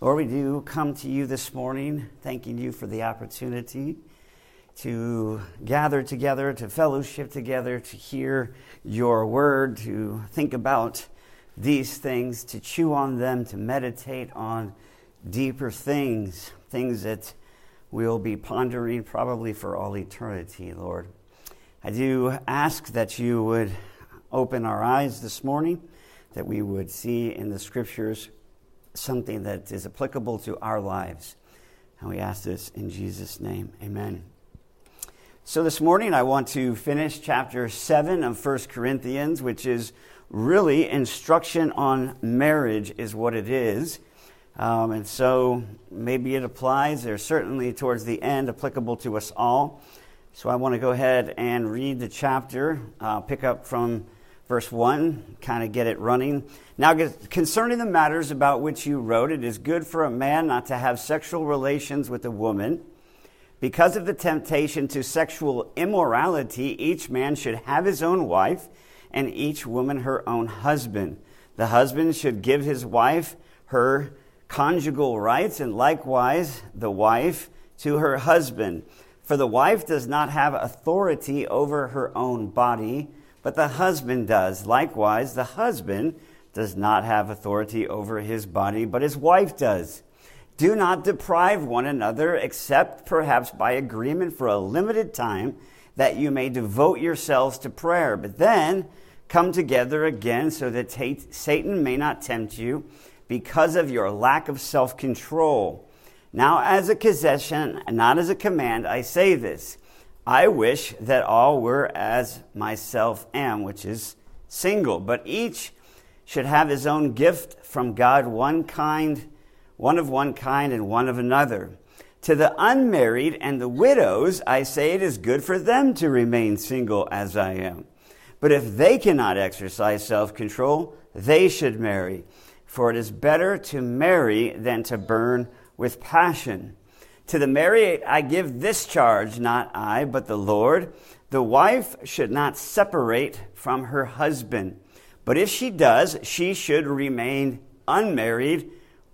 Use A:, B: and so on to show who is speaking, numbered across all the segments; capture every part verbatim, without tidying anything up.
A: Lord, we do come to you this morning, thanking you for the opportunity to gather together, to fellowship together, to hear your word, to think about these things, to chew on them, to meditate on deeper things, things that we'll be pondering probably for all eternity, Lord. I do ask that you would open our eyes this morning, that we would see in the scriptures something that is applicable to our lives. And we ask this in Jesus' name. Amen. So this morning I want to finish chapter seven of First Corinthians, which is really instruction on marriage is what it is. Um, and so maybe it applies. They're certainly towards the end applicable to us all. So I want to go ahead and read the chapter, uh, pick up from verse one, kind of get it running. Now, concerning the matters about which you wrote, it is good for a man not to have sexual relations with a woman. Because of the temptation to sexual immorality, each man should have his own wife, and each woman her own husband. The husband should give his wife her conjugal rights, and likewise the wife to her husband. For the wife does not have authority over her own body, but the husband does. Likewise, the husband does not have authority over his body, but his wife does. Do not deprive one another, except perhaps by agreement for a limited time, that you may devote yourselves to prayer. But then come together again, so that Satan may not tempt you because of your lack of self-control. Now, as a concession, not as a command, I say this. I wish that all were as myself am, which is single, but each should have his own gift from God, one kind, one of one kind and one of another. To the unmarried and the widows, I say it is good for them to remain single as I am. But if they cannot exercise self-control, they should marry. For it is better to marry than to burn with passion. To the married I give this charge, not I, but the Lord. The wife should not separate from her husband. But if she does, she should remain unmarried,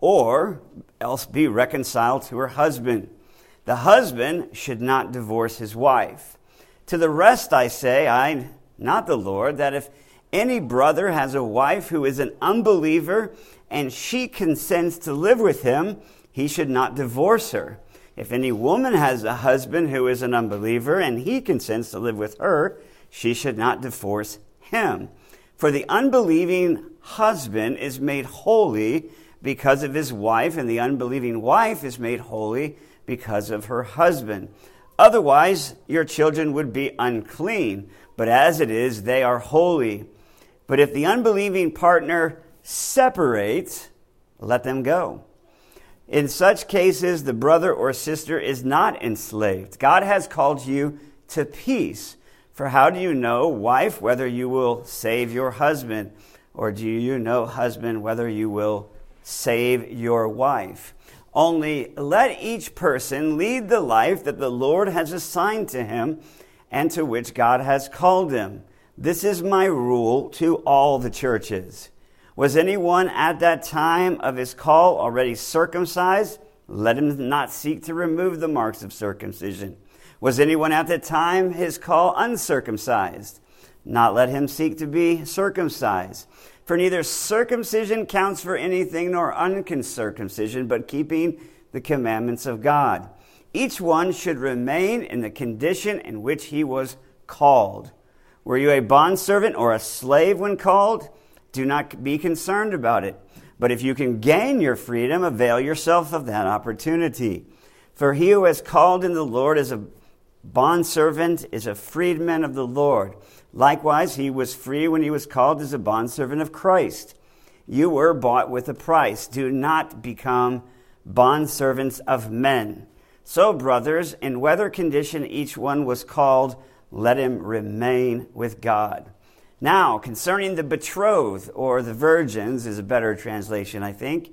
A: or else be reconciled to her husband. The husband should not divorce his wife. To the rest I say, I, not the Lord, that if any brother has a wife who is an unbeliever, and she consents to live with him, he should not divorce her. If any woman has a husband who is an unbeliever, and he consents to live with her, she should not divorce him. For the unbelieving husband is made holy because of his wife, and the unbelieving wife is made holy because of her husband. Otherwise, your children would be unclean, but as it is, they are holy. But if the unbelieving partner separates, let them go. In such cases, the brother or sister is not enslaved. God has called you to peace. For how do you know, wife, whether you will save your husband? Or do you know, husband, whether you will save your wife? Only let each person lead the life that the Lord has assigned to him and to which God has called him. This is my rule to all the churches. Was anyone at that time of his call already circumcised? Let him not seek to remove the marks of circumcision. Was anyone at the time his call uncircumcised? Not let him seek to be circumcised. For neither circumcision counts for anything nor uncircumcision, but keeping the commandments of God. Each one should remain in the condition in which he was called. Were you a bondservant or a slave when called? Do not be concerned about it. But if you can gain your freedom, avail yourself of that opportunity. For he who has called in the Lord as a bondservant is a freedman of the Lord. Likewise, he was free when he was called as a bondservant of Christ. You were bought with a price. Do not become bondservants of men. So, brothers, in whether condition each one was called, let him remain with God. Now, concerning the betrothed, or the virgins, is a better translation, I think.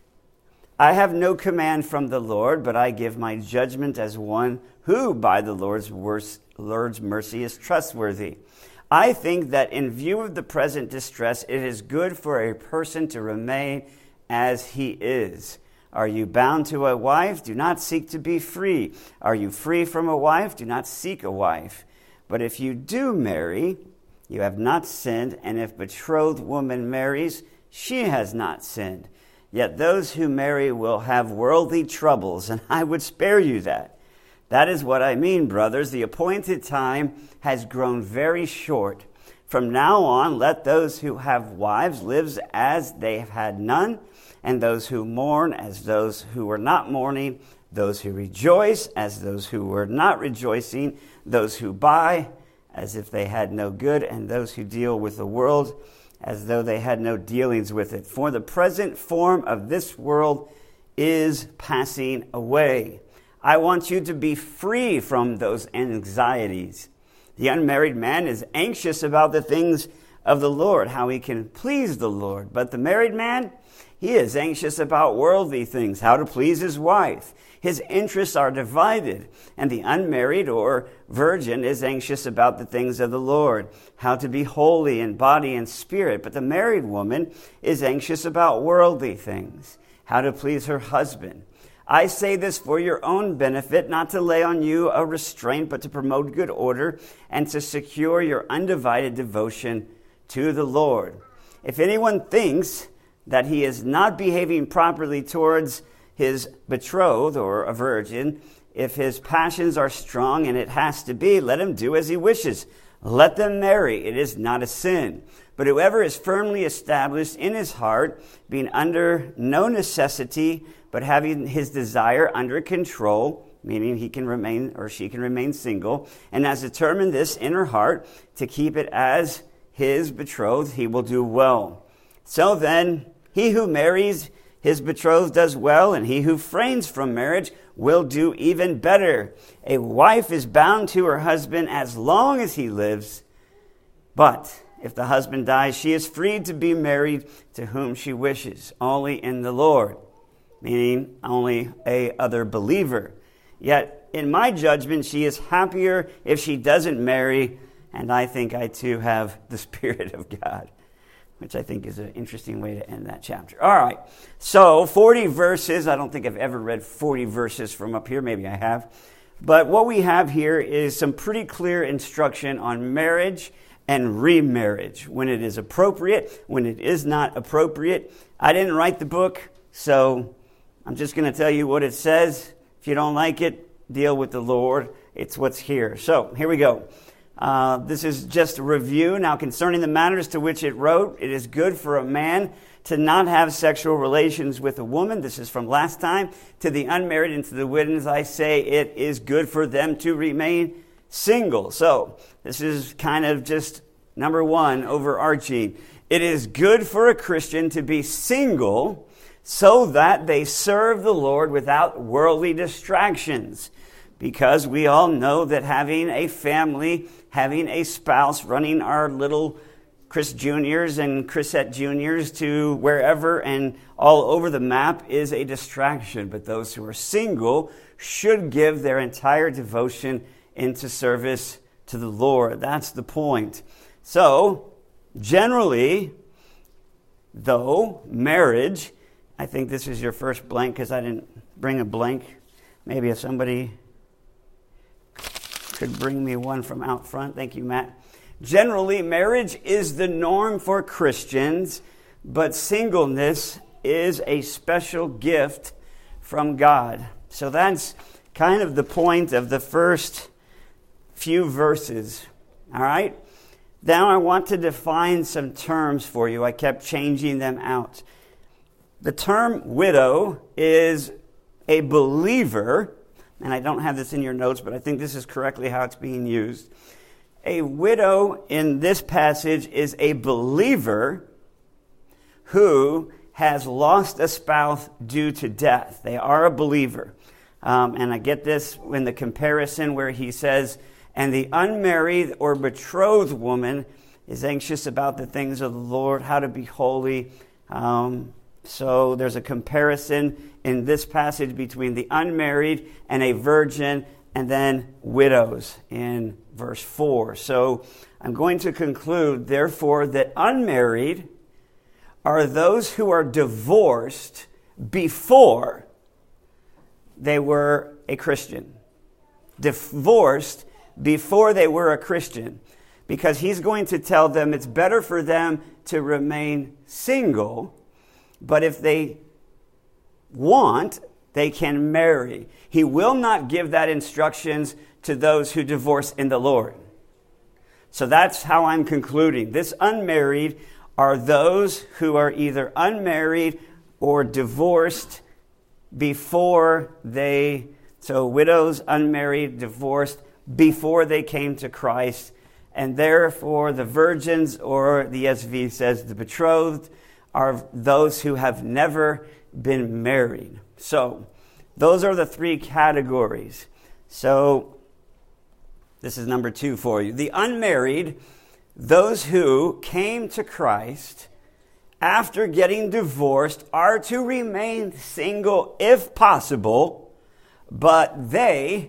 A: I have no command from the Lord, but I give my judgment as one who, by the Lord's, worst, Lord's mercy, is trustworthy. I think that in view of the present distress, it is good for a person to remain as he is. Are you bound to a wife? Do not seek to be free. Are you free from a wife? Do not seek a wife. But if you do marry, you have not sinned, and if betrothed woman marries, she has not sinned. Yet those who marry will have worldly troubles, and I would spare you that. That is what I mean, brothers. The appointed time has grown very short. From now on, let those who have wives live as they have had none, and those who mourn as those who were not mourning, those who rejoice as those who were not rejoicing, those who buy as if they had no good, and those who deal with the world as though they had no dealings with it. For the present form of this world is passing away. I want you to be free from those anxieties. The unmarried man is anxious about the things of the Lord, how he can please the Lord. But the married man, he is anxious about worldly things, how to please his wife. His interests are divided, and the unmarried or virgin is anxious about the things of the Lord, how to be holy in body and spirit. But the married woman is anxious about worldly things, how to please her husband. I say this for your own benefit, not to lay on you a restraint, but to promote good order and to secure your undivided devotion to the Lord. If anyone thinks that he is not behaving properly towards his betrothed or a virgin, if his passions are strong, and it has to be, let him do as he wishes. Let them marry. It is not a sin. But whoever is firmly established in his heart, being under no necessity, but having his desire under control, meaning he can remain or she can remain single, and has determined this in her heart to keep it as his betrothed, he will do well. So then, he who marries his betrothed does well, and he who refrains from marriage will do even better. A wife is bound to her husband as long as he lives, but if the husband dies, she is free to be married to whom she wishes, only in the Lord, meaning only a other believer. Yet, in my judgment, she is happier if she doesn't marry, and I think I too have the Spirit of God, which I think is an interesting way to end that chapter. All right, so forty verses. I don't think I've ever read forty verses from up here. Maybe I have. But what we have here is some pretty clear instruction on marriage and remarriage, when it is appropriate, when it is not appropriate. I didn't write the book, so I'm just going to tell you what it says. If you don't like it, deal with the Lord. It's what's here. So here we go. Uh, this is just a review. Now, concerning the matters to which it wrote, it is good for a man to not have sexual relations with a woman. This is from last time. To the unmarried and to the widows, I say it is good for them to remain single. So this is kind of just number one, overarching. It is good for a Christian to be single so that they serve the Lord without worldly distractions. Because we all know that having a family, having a spouse, running our little Chris Juniors and Chrisette Juniors to wherever and all over the map is a distraction. But those who are single should give their entire devotion into service to the Lord. That's the point. So, generally, though, marriage, I think this is your first blank because I didn't bring a blank. Maybe if somebody could bring me one from out front. Thank you, Matt. Generally, marriage is the norm for Christians, but singleness is a special gift from God. So that's kind of the point of the first few verses. All right? Now I want to define some terms for you. I kept changing them out. The term widow is a believer, and I don't have this in your notes, but I think this is correctly how it's being used. A widow in this passage is a believer who has lost a spouse due to death. They are a believer. Um, and I get this in the comparison where he says, and the unmarried or betrothed woman is anxious about the things of the Lord, how to be holy. Um, so there's a comparison in this passage between the unmarried and a virgin, and then widows in verse four. So I'm going to conclude, therefore, that unmarried are those who are divorced before they were a Christian. Divorced before they were a Christian. Because he's going to tell them it's better for them to remain single, but if they want, they can marry. He will not give that instructions to those who divorce in the Lord. So that's how I'm concluding. This unmarried are those who are either unmarried or divorced before they, so widows, unmarried, divorced, before they came to Christ. And therefore the virgins, or the E S V says the betrothed, are those who have never been married. So those are the three categories. So this is number two for you. The unmarried, those who came to Christ after getting divorced, are to remain single if possible, but they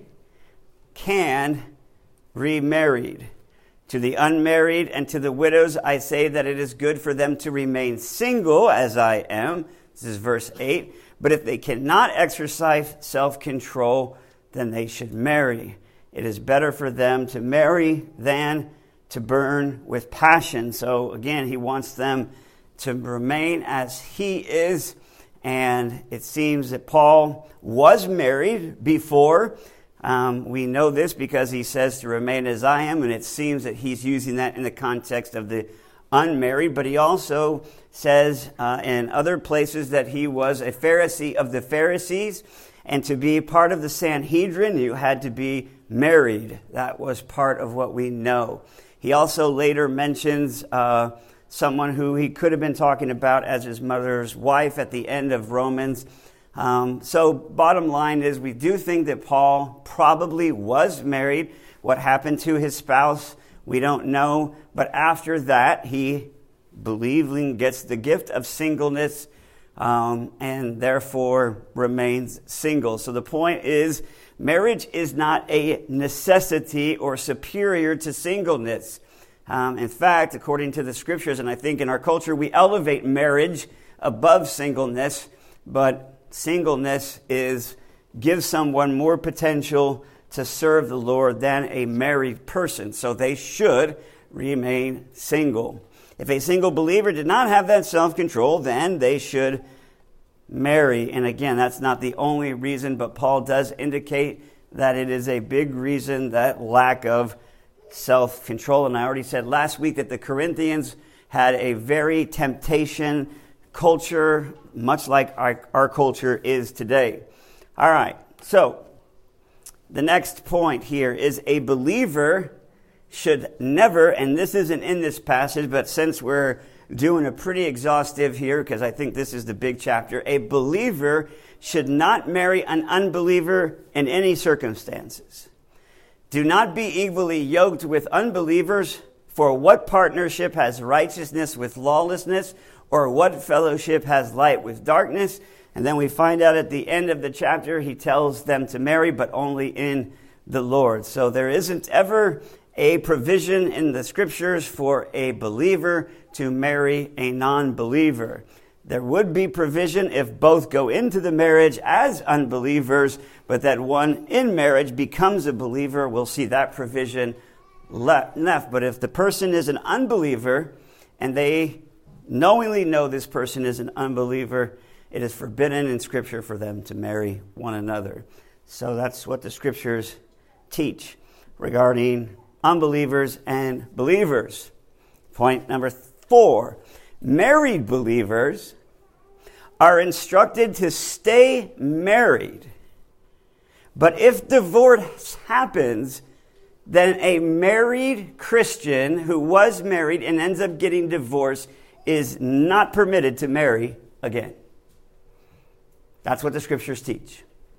A: can remarried. To the unmarried and to the widows, I say that it is good for them to remain single, as I am. This is verse eight. But if they cannot exercise self-control, then they should marry. It is better for them to marry than to burn with passion. So again, he wants them to remain as he is. And it seems that Paul was married before. Um, we know this because he says to remain as I am, and it seems that he's using that in the context of the unmarried. But he also says uh, in other places that he was a Pharisee of the Pharisees, and to be part of the Sanhedrin, you had to be married. That was part of what we know. He also later mentions uh, someone who he could have been talking about as his mother's wife at the end of Romans. Um, so bottom line is we do think that Paul probably was married. What happened to his spouse, we don't know. But after that, he believing gets the gift of singleness um, and therefore remains single. So the point is, marriage is not a necessity or superior to singleness. Um, in fact, according to the scriptures, and I think in our culture, we elevate marriage above singleness, but singleness is gives someone more potential to serve the Lord than a married person. So they should remain single. If a single believer did not have that self-control, then they should marry. And again, that's not the only reason, but Paul does indicate that it is a big reason, that lack of self-control. And I already said last week that the Corinthians had a very temptation culture, much like our, our culture is today. All right, so the next point here is a believer should never, and this isn't in this passage, but since we're doing a pretty exhaustive here, because I think this is the big chapter, a believer should not marry an unbeliever in any circumstances. Do not be equally yoked with unbelievers, for what partnership has righteousness with lawlessness, or what fellowship has light with darkness? And then we find out at the end of the chapter, he tells them to marry, but only in the Lord. So there isn't ever a provision in the scriptures for a believer to marry a non-believer. There would be provision if both go into the marriage as unbelievers, but that one in marriage becomes a believer. We'll see that provision left. But if the person is an unbeliever and they knowingly know this person is an unbeliever, it is forbidden in Scripture for them to marry one another. So that's what the Scriptures teach regarding unbelievers and believers. Point number four. Married believers are instructed to stay married. But if divorce happens, then a married Christian who was married and ends up getting divorced is not permitted to marry again. That's what the scriptures teach.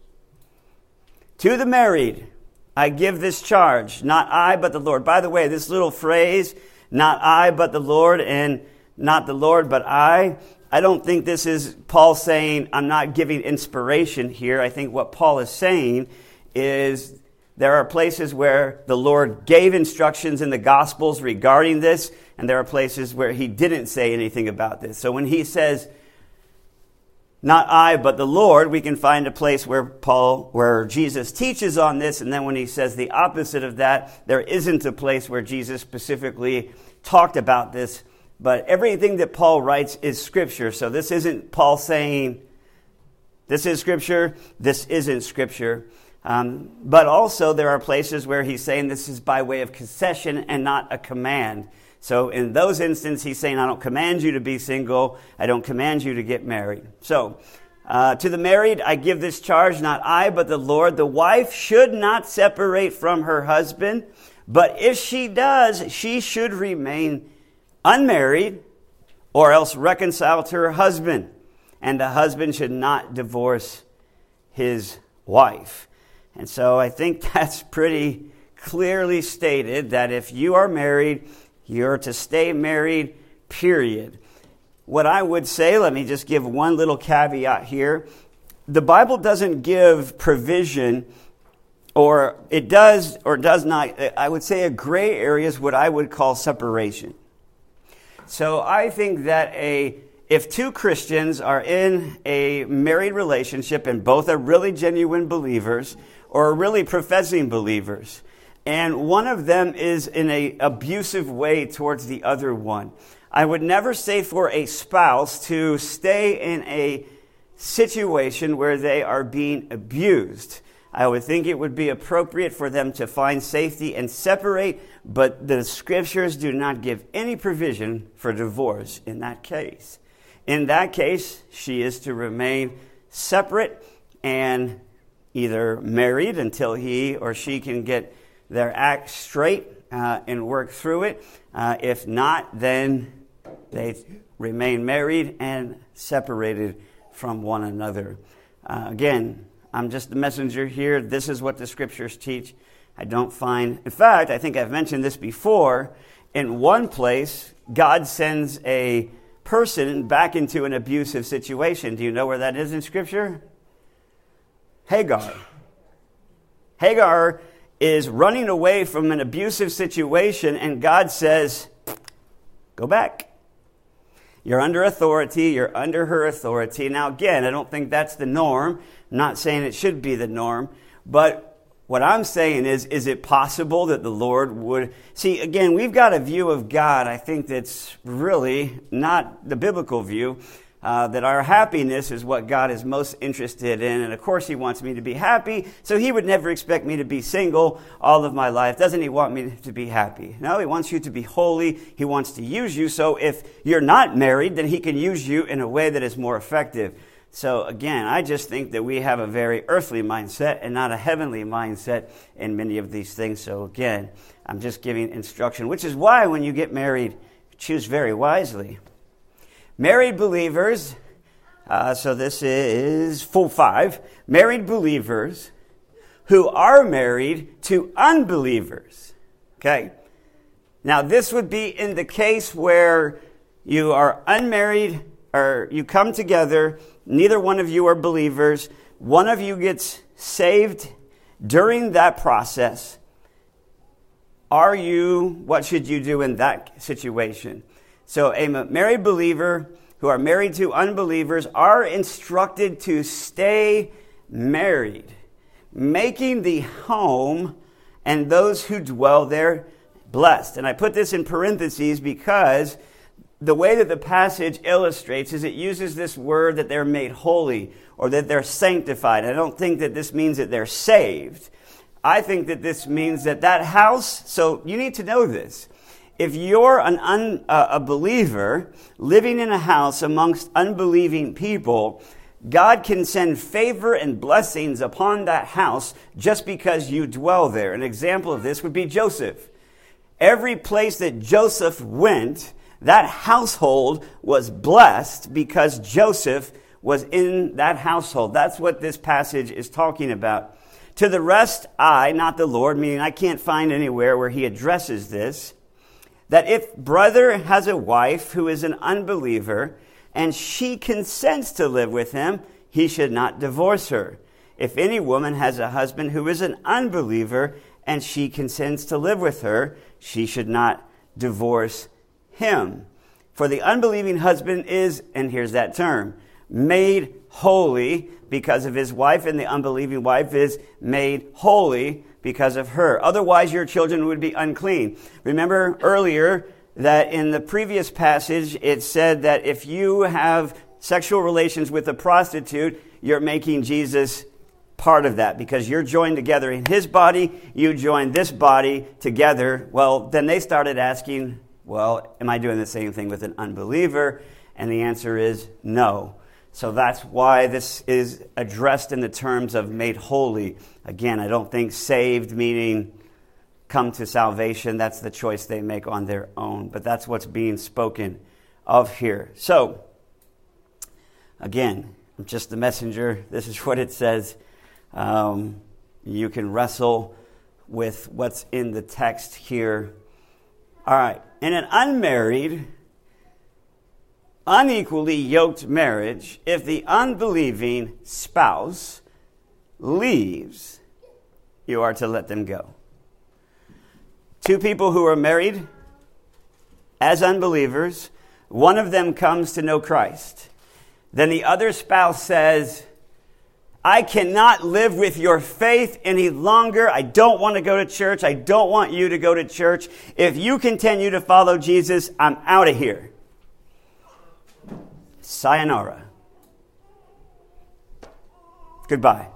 A: To the married, I give this charge, not I, but the Lord. By the way, this little phrase, not I, but the Lord, and not the Lord, but I, I don't think this is Paul saying, I'm not giving inspiration here. I think what Paul is saying is there are places where the Lord gave instructions in the Gospels regarding this, and there are places where he didn't say anything about this. So when he says, not I, but the Lord, we can find a place where Paul, where Jesus teaches on this, and then when he says the opposite of that, there isn't a place where Jesus specifically talked about this. But everything that Paul writes is Scripture. So this isn't Paul saying, this is Scripture, this isn't Scripture. Um, but also there are places where he's saying this is by way of concession and not a command. So in those instances, he's saying, I don't command you to be single. I don't command you to get married. So uh, to the married, I give this charge, not I, but the Lord. The wife should not separate from her husband. But if she does, she should remain unmarried or else reconcile to her husband. And the husband should not divorce his wife. And so I think that's pretty clearly stated that if you are married, you're to stay married, period. What I would say, let me just give one little caveat here. The Bible doesn't give provision, or it does or does not. I would say a gray area is what I would call separation. So I think that a if two Christians are in a married relationship and both are really genuine believers or really professing believers, and one of them is in an abusive way towards the other one, I would never say for a spouse to stay in a situation where they are being abused. I would think it would be appropriate for them to find safety and separate, but the Scriptures do not give any provision for divorce in that case. In that case, she is to remain separate and either married until he or she can get their act straight uh, and work through it. Uh, if not, then they remain married and separated from one another. Uh, again, I'm just the messenger here. This is what the Scriptures teach. I don't find, in fact, I think I've mentioned this before. In one place, God sends a person back into an abusive situation. Do you know where that is in Scripture? Hagar. Hagar is running away from an abusive situation, and God says, go back. You're under authority. You're under her authority. Now, again, I don't think that's the norm. I'm not saying it should be the norm. But what I'm saying is, is it possible that the Lord would... See, again, we've got a view of God, I think, that's really not the biblical view. Uh, that our happiness is what God is most interested in. And of course, He wants me to be happy. So He would never expect me to be single all of my life. Doesn't He want me to be happy? No, He wants you to be holy. He wants to use you. So if you're not married, then He can use you in a way that is more effective. So again, I just think that we have a very earthly mindset and not a heavenly mindset in many of these things. So again, I'm just giving instruction, which is why when you get married, choose very wisely. Married believers, uh, so this is full five, married believers who are married to unbelievers. Okay? Now, this would be in the case where you are unmarried or you come together, neither one of you are believers, one of you gets saved during that process. Are you, what should you do in that situation? So a married believer who are married to unbelievers are instructed to stay married, making the home and those who dwell there blessed. And I put this in parentheses because the way that the passage illustrates is it uses this word that they're made holy or that they're sanctified. I don't think that this means that they're saved. I think that this means that that house, so you need to know this. If you're an un, uh, a believer living in a house amongst unbelieving people, God can send favor and blessings upon that house just because you dwell there. An example of this would be Joseph. Every place that Joseph went, that household was blessed because Joseph was in that household. That's what this passage is talking about. To the rest, I, not the Lord, meaning I can't find anywhere where he addresses this, that if brother has a wife who is an unbeliever and she consents to live with him, he should not divorce her. If any woman has a husband who is an unbeliever and she consents to live with her, she should not divorce him. For the unbelieving husband is, and here's that term, made holy because of his wife, and the unbelieving wife is made holy because of her. Otherwise, your children would be unclean. Remember earlier that in the previous passage, it said that if you have sexual relations with a prostitute, you're making Jesus part of that because you're joined together in his body, you join this body together. Well, then they started asking, well, am I doing the same thing with an unbeliever? And the answer is no. So that's why this is addressed in the terms of made holy. Again, I don't think saved meaning come to salvation. That's the choice they make on their own. But that's what's being spoken of here. So, again, I'm just the messenger. This is what it says. Um, you can wrestle with what's in the text here. All right. In an unmarried, unequally yoked marriage, if the unbelieving spouse leaves, you are to let them go. Two people who are married as unbelievers, one of them comes to know Christ. Then the other spouse says, I cannot live with your faith any longer. I don't want to go to church. I don't want you to go to church. If you continue to follow Jesus, I'm out of here. Sayonara. Goodbye.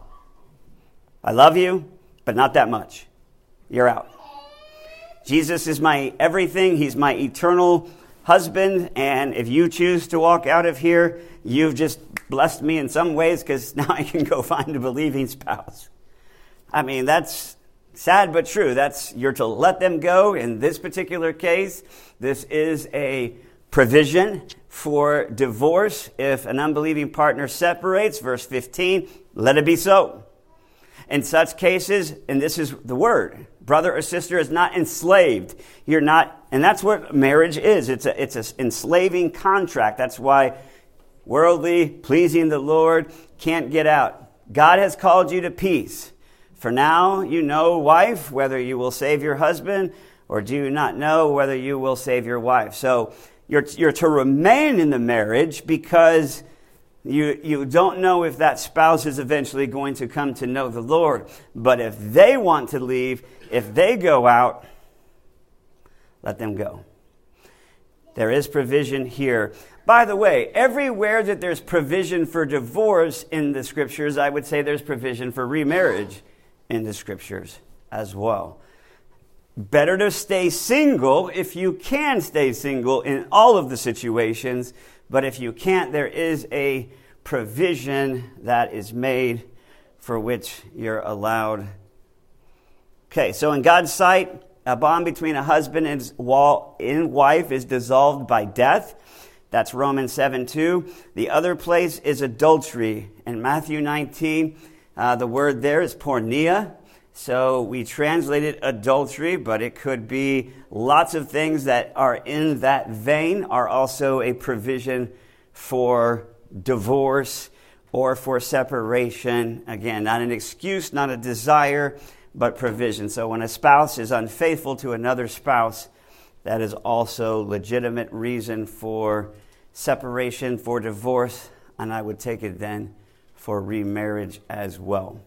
A: I love you, but not that much. You're out. Jesus is my everything. He's my eternal husband. And if you choose to walk out of here, you've just blessed me in some ways because now I can go find a believing spouse. I mean, that's sad but true. That's you're to let them go. In this particular case, this is a provision for divorce if an unbelieving partner separates. Verse fifteen, let it be so. In such cases, and this is the word, brother or sister is not enslaved. You're not, and that's what marriage is. It's a, it's an enslaving contract. That's why worldly, pleasing the Lord, can't get out. God has called you to peace. For now, you know, wife, whether you will save your husband, or do you not know whether you will save your wife. So you're, you're to remain in the marriage because You you don't know if that spouse is eventually going to come to know the Lord. But if they want to leave, if they go out, let them go. There is provision here. By the way, everywhere that there's provision for divorce in the scriptures, I would say there's provision for remarriage in the scriptures as well. Better to stay single if you can stay single in all of the situations. But if you can't, there is a provision that is made for which you're allowed. Okay, so in God's sight, a bond between a husband and his wife is dissolved by death. That's Romans seven two. The other place is adultery. In Matthew nineteen, uh, the word there is porneia. So we translated adultery, but it could be lots of things that are in that vein are also a provision for divorce or for separation. Again, not an excuse, not a desire, but provision. So when a spouse is unfaithful to another spouse, that is also legitimate reason for separation, for divorce, and I would take it then for remarriage as well.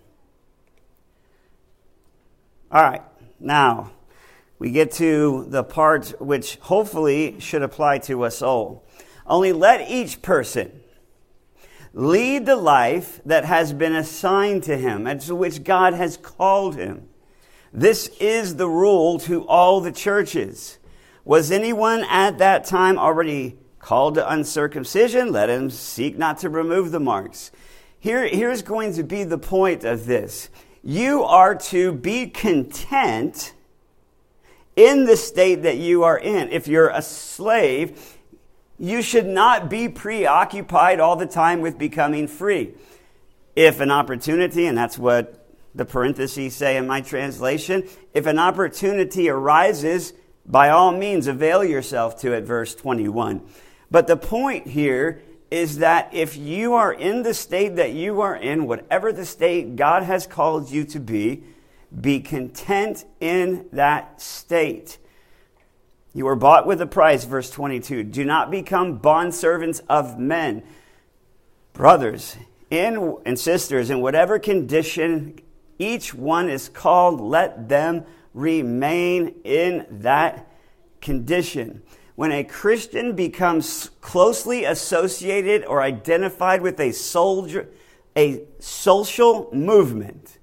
A: All right, now we get to the part which hopefully should apply to us all. Only let each person lead the life that has been assigned to him and to which God has called him. This is the rule to all the churches. Was anyone at that time already called to uncircumcision? Let him seek not to remove the marks. Here, here's going to be the point of this. You are to be content in the state that you are in. If you're a slave, you should not be preoccupied all the time with becoming free. If an opportunity, and that's what the parentheses say in my translation, if an opportunity arises, by all means avail yourself to it, verse twenty-one. But the point here is that if you are in the state that you are in, whatever the state God has called you to be, be content in that state. You were bought with a price, verse twenty-two. Do not become bondservants of men. Brothers, in, and sisters, in whatever condition each one is called, let them remain in that condition. When a Christian becomes closely associated or identified with a soldier, a social movement,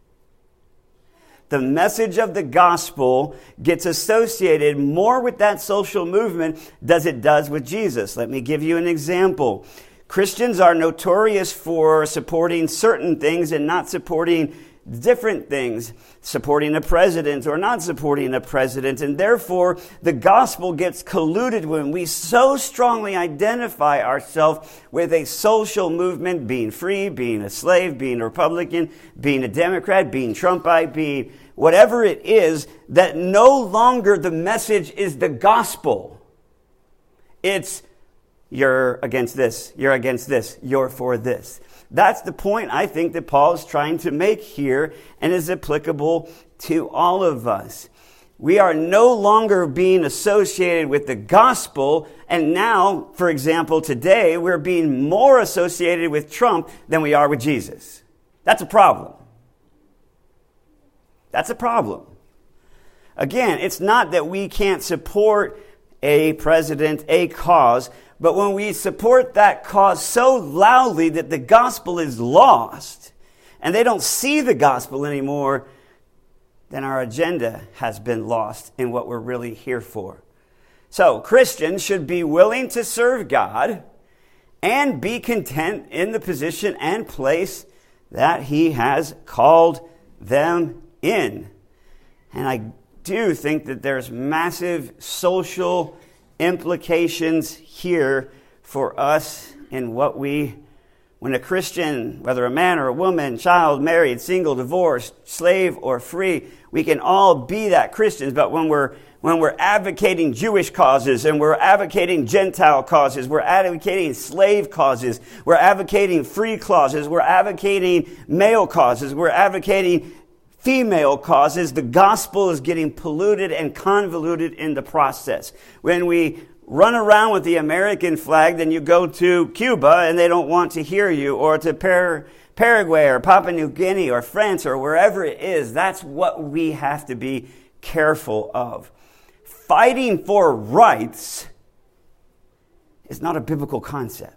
A: the message of the gospel gets associated more with that social movement than it does with Jesus. Let me give you an example. Christians are notorious for supporting certain things and not supporting different things, supporting a president or not supporting a president, and therefore the gospel gets colluded when we so strongly identify ourselves with a social movement, being free, being a slave, being a Republican, being a Democrat, being Trumpite, being whatever it is, that no longer the message is the gospel. It's you're against this, you're against this, you're for this. That's the point I think that Paul is trying to make here and is applicable to all of us. We are no longer being associated with the gospel, and now, for example, today, we're being more associated with Trump than we are with Jesus. That's a problem. That's a problem. Again, it's not that we can't support a president, a cause, but when we support that cause so loudly that the gospel is lost and they don't see the gospel anymore, then our agenda has been lost in what we're really here for. So Christians should be willing to serve God and be content in the position and place that He has called them in. And I do think that there's massive social implications here for us in what we, when a Christian, whether a man or a woman, child, married, single, divorced, slave or free, we can all be that Christians. But when we're when we're advocating Jewish causes and we're advocating Gentile causes, we're advocating slave causes, we're advocating free causes, we're advocating male causes, we're advocating female causes, the gospel is getting polluted and convoluted in the process. When we run around with the American flag, then you go to Cuba and they don't want to hear you, or to Par- Paraguay or Papua New Guinea or France or wherever it is. That's what we have to be careful of. Fighting for rights is not a biblical concept.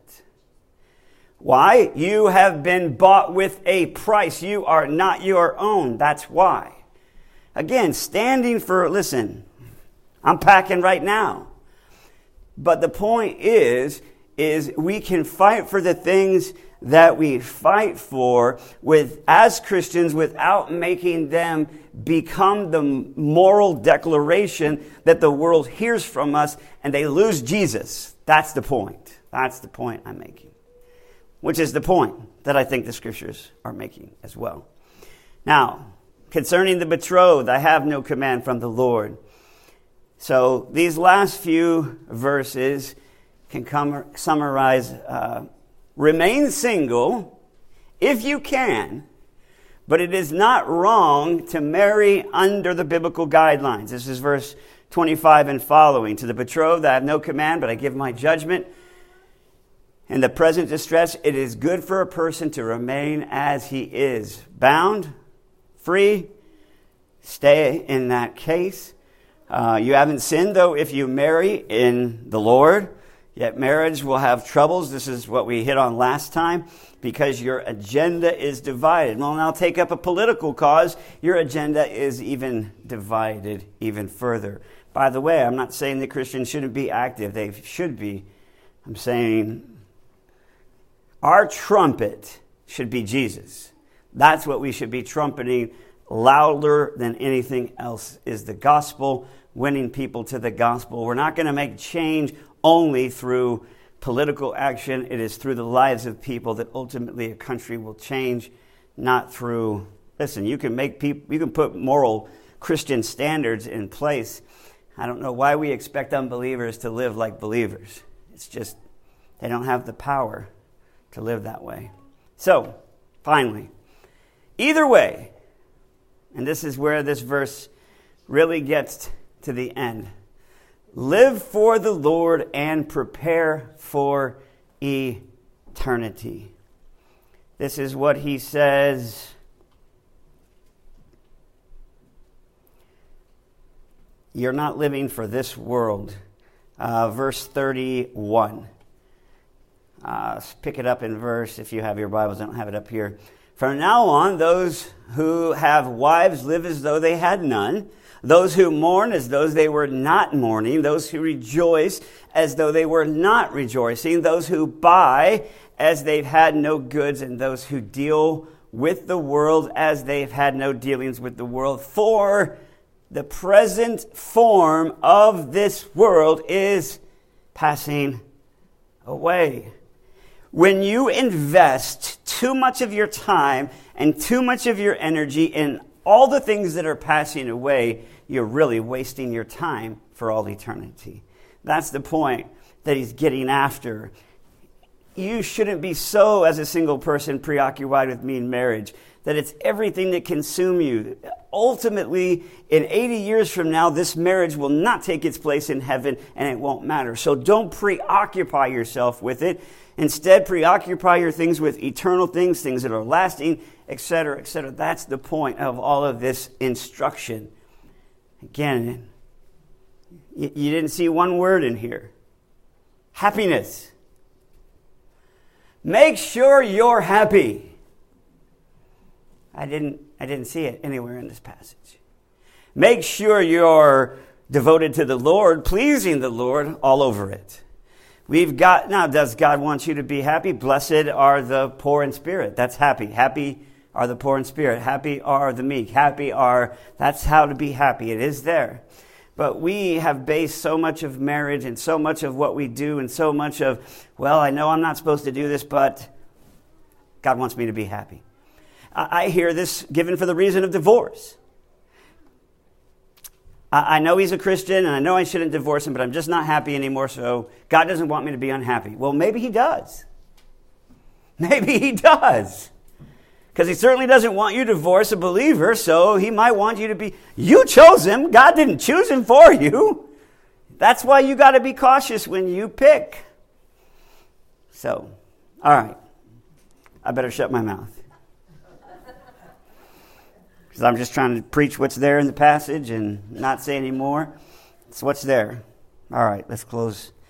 A: Why? You have been bought with a price. You are not your own. That's why. Again, standing for, listen, I'm packing right now. But the point is, is we can fight for the things that we fight for with as Christians without making them become the moral declaration that the world hears from us and they lose Jesus. That's the point. That's the point I'm making. Which is the point that I think the scriptures are making as well. Now, concerning the betrothed, I have no command from the Lord. So these last few verses can come, summarize, uh, remain single if you can, but it is not wrong to marry under the biblical guidelines. This is verse twenty-five and following. To the betrothed, I have no command, but I give my judgment. In the present distress, it is good for a person to remain as he is. Bound, free, stay in that case. Uh, you haven't sinned, though, if you marry in the Lord. Yet marriage will have troubles. This is what we hit on last time, because your agenda is divided. Well, now take up a political cause. Your agenda is even divided even further. By the way, I'm not saying that Christians shouldn't be active. They should be. I'm saying our trumpet should be Jesus. That's what we should be trumpeting louder than anything else, is the gospel, winning people to the gospel. We're not going to make change only through political action. It is through the lives of people that ultimately a country will change, not through, listen, you can make people, you can put moral Christian standards in place. I don't know why we expect unbelievers to live like believers. It's just, they don't have the power to live that way. So, finally, either way, and this is where this verse really gets to the end. Live for the Lord and prepare for eternity. This is what he says. You're not living for this world. Uh, verse thirty-one. Uh, pick it up in verse, if you have your Bibles. I don't have it up here. From now on, those who have wives live as though they had none. Those who mourn as though they were not mourning. Those who rejoice as though they were not rejoicing. Those who buy as they've had no goods. And those who deal with the world as they've had no dealings with the world. For the present form of this world is passing away. When you invest too much of your time and too much of your energy in all the things that are passing away, you're really wasting your time for all eternity. That's the point that he's getting after. You shouldn't be so, as a single person, preoccupied with mean marriage, that it's everything that consumes you. Ultimately, in eighty years from now, this marriage will not take its place in heaven, and it won't matter. So don't preoccupy yourself with it. Instead, preoccupy your things with eternal things, things that are lasting, et cetera, et cetera. That's the point of all of this instruction. Again, you didn't see one word in here. Happiness. Make sure you're happy. I didn't, I didn't see it anywhere in this passage. Make sure you're devoted to the Lord, pleasing the Lord all over it. We've got, now does God want you to be happy? Blessed are the poor in spirit. That's happy. Happy are the poor in spirit. Happy are the meek. Happy are, that's how to be happy. It is there. But we have based so much of marriage and so much of what we do and so much of, well, I know I'm not supposed to do this, but God wants me to be happy. I hear this given for the reason of divorce. I know he's a Christian, and I know I shouldn't divorce him, but I'm just not happy anymore, so God doesn't want me to be unhappy. Well, maybe he does. Maybe he does. Because he certainly doesn't want you to divorce a believer, so he might want you to be... You chose him. God didn't choose him for you. That's why you got to be cautious when you pick. So, all right. I better shut my mouth. Because I'm just trying to preach what's there in the passage and not say any more. It's what's there. All right, let's close